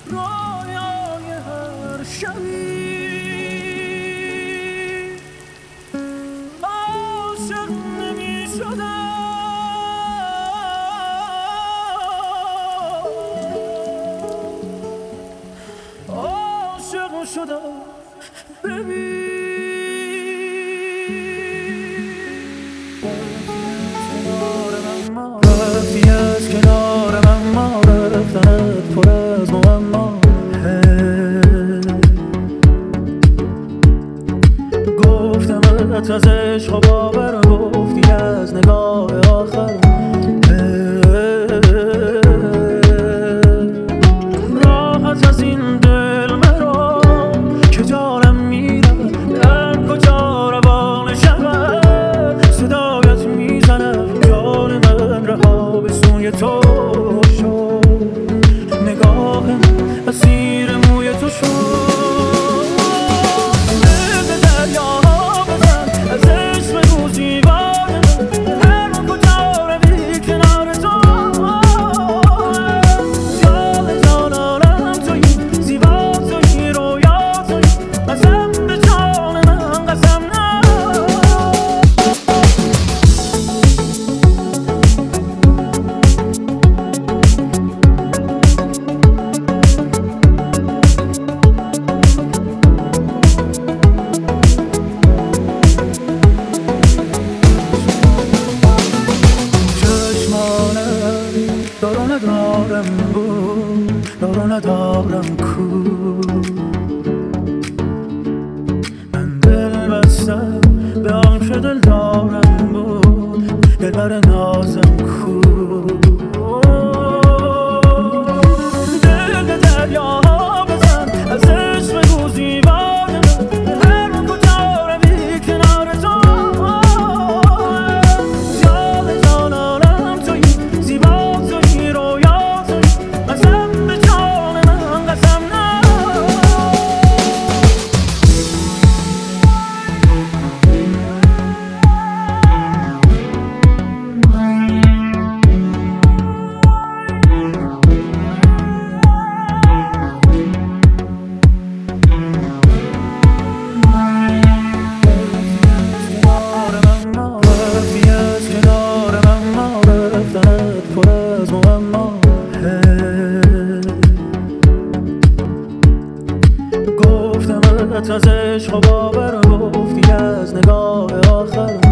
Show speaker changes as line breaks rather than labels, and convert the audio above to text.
رویای هر شبی عاشق نمی شدم، عاشق شدم. ببین رفتی از کنار من، ما رفتنت پر از معما. گفتمت از عشق و باور، گفتی از نگاه آخر. راحت از این دل مرا که جانم میره، در کجا روان شود صدایت میزنم. جان من رها به سوی تو شد، نگاهم اسیر موی تو شد. ندارم بود، دارو ندارم کو. من دل بستم به آن که دل دارم بود، دلبر نازم کو. دل به دریا بزن، از عشق بگو زیبای من، هر کجا روی کنار تو. جان جانانم تویی، زیبا تویی، رویا تویی، قسم به جان من، قسم نه. گفتمت از عشق و باور، گفتی از نگاه آخر.